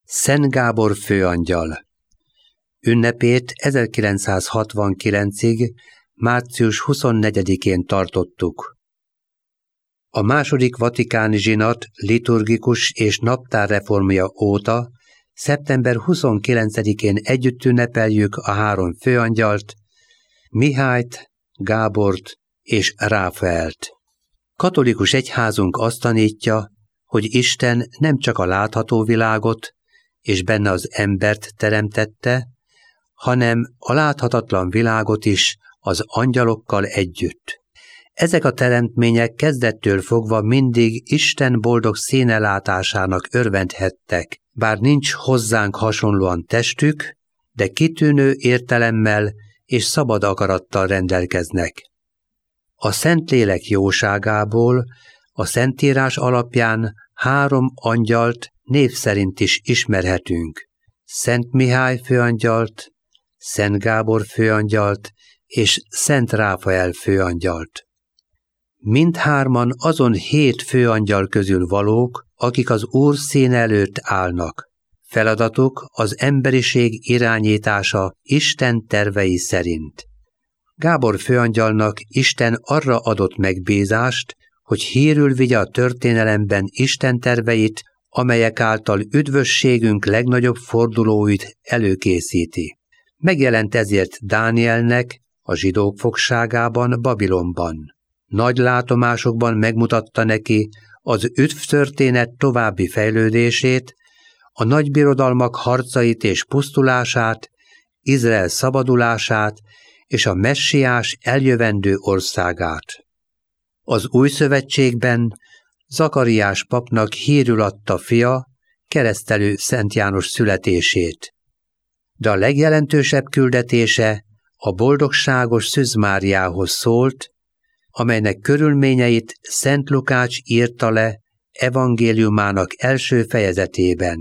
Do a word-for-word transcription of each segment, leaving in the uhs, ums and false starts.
Szent Gábor főangyal. Ünnepét ezerkilencszázhatvankilencig március huszonnegyedikén tartottuk. A második vatikáni zsinat liturgikus és naptárreformja óta szeptember huszonkilencedikén együtt ünnepeljük a három főangyalt, Mihályt, Gábort és Ráfaelt. Katolikus egyházunk azt tanítja, hogy Isten nem csak a látható világot és benne az embert teremtette, hanem a láthatatlan világot is az angyalokkal együtt. Ezek a teremtmények kezdettől fogva mindig Isten boldog színelátásának örvendhettek, bár nincs hozzánk hasonlóan testük, de kitűnő értelemmel és szabad akarattal rendelkeznek. A Szentlélek jóságából a Szentírás alapján három angyalt név szerint is ismerhetünk: Szent Mihály főangyalt, Szent Gábor főangyalt és Szent Ráfael főangyalt. Mindhárman azon hét főangyal közül valók, akik az Úr színe előtt állnak. Feladatuk az emberiség irányítása Isten tervei szerint. Gábor főangyalnak Isten arra adott megbízást, hogy hírül vigye a történelemben Isten terveit, amelyek által üdvösségünk legnagyobb fordulóit előkészíti. Megjelent ezért Dánielnek a zsidók fogságában, Babilonban. Nagy látomásokban megmutatta neki az üdvtörténet további fejlődését, a nagybirodalmak harcait és pusztulását, Izrael szabadulását és a messiás eljövendő országát. Az új szövetségben Zakariás papnak hírül adta fia, keresztelő Szent János születését. De a legjelentősebb küldetése a boldogságos Szűz Máriához szólt, amelynek körülményeit Szent Lukács írta le evangéliumának első fejezetében.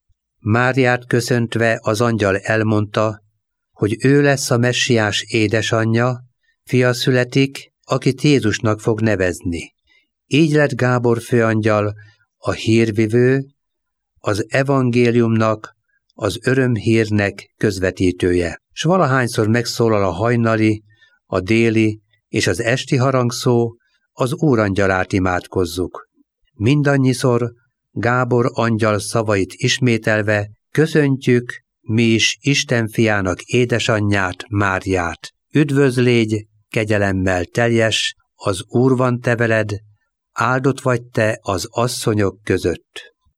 Máriát köszöntve az angyal elmondta, hogy ő lesz a messiás édesanyja, fia születik, akit Jézusnak fog nevezni. Így lett Gábor főangyal a hírvivő, az evangéliumnak, az örömhírnek közvetítője. S valahányszor megszólal a hajnali, a déli és az esti harangszó, az Úrangyalát imádkozzuk. Mindannyiszor Gábor angyal szavait ismételve köszöntjük mi is Isten fiának édesanyját, Máriát. Üdvözlégy, kegyelemmel teljes, az Úr van te veled, áldott vagy te az asszonyok között.